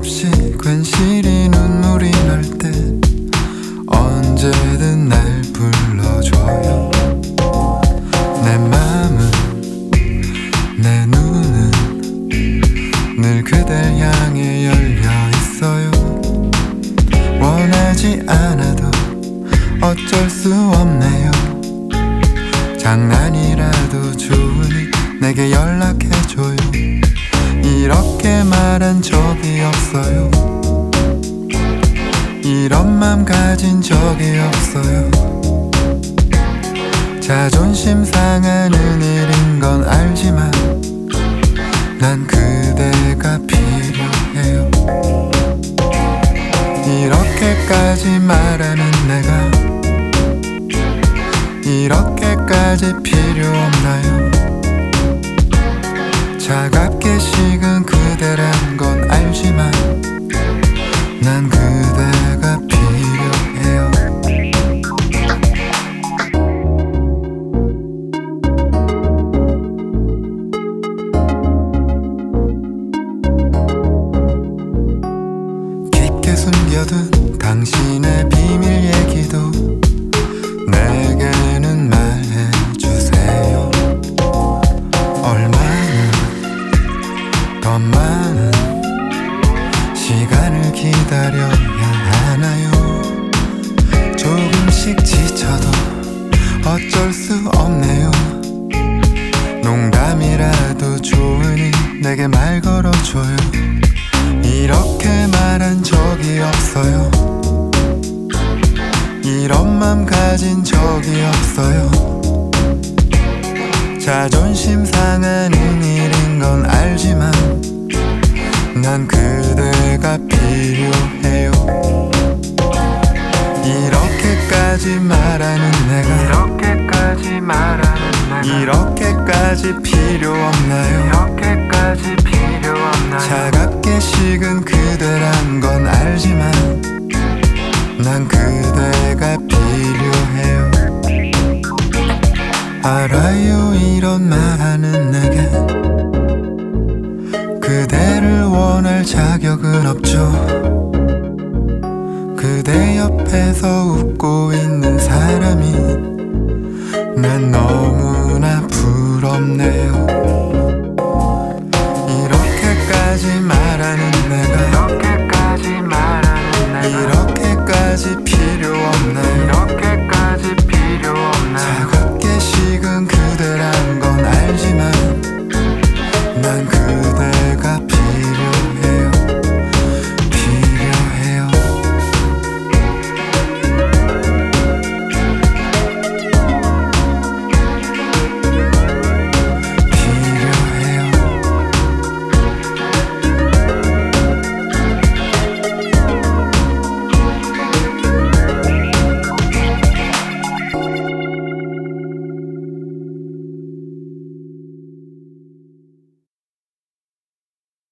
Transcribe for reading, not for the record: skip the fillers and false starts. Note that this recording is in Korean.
없이 괜시리 눈물이 날 때 언제든 날 불러줘요. 내 맘은, 내 눈은 늘 그댈 향해 열려 있어요. 원하지 않아도 어쩔 수 없네요. 장난이라도 좋으니 내게 연락해줘요. 이렇게 말한 적이 없어요. 이런 맘 가진 적이 없어요. 자존심 상하는 일인 건 알지만 난 그대가 필요해요. 이렇게까지 말하는 내가 이렇게까지 필요 없나요? 차갑게 식은 그대란 건 알지만 난 그대가 필요해요. 깊게 숨겨둔 당신의 비밀 얘기도 내게는 말해주세요. 얼마나 더 많은 시간을 기다려야 하나요? 조금씩 지쳐도 어쩔 수 없네요. 농담이라도 좋으니 내게 말 걸어줘요. 이렇게 말한 적이 없어요. 이런 맘 가진 적이 없어요. 자존심 상하는 일인 건 알지만 난 그대가 필요해요. 이렇게까지 말하는 내가 이렇게까지 필요 없나요? 차갑게 식은 그대란 건 알지만 난 그대가 필요해요. 알아요, 이런 말하는 내게 그대를 원할 자격은 없죠. 그대 옆에서 웃고 있는 사람이 난 너무나 부럽네요.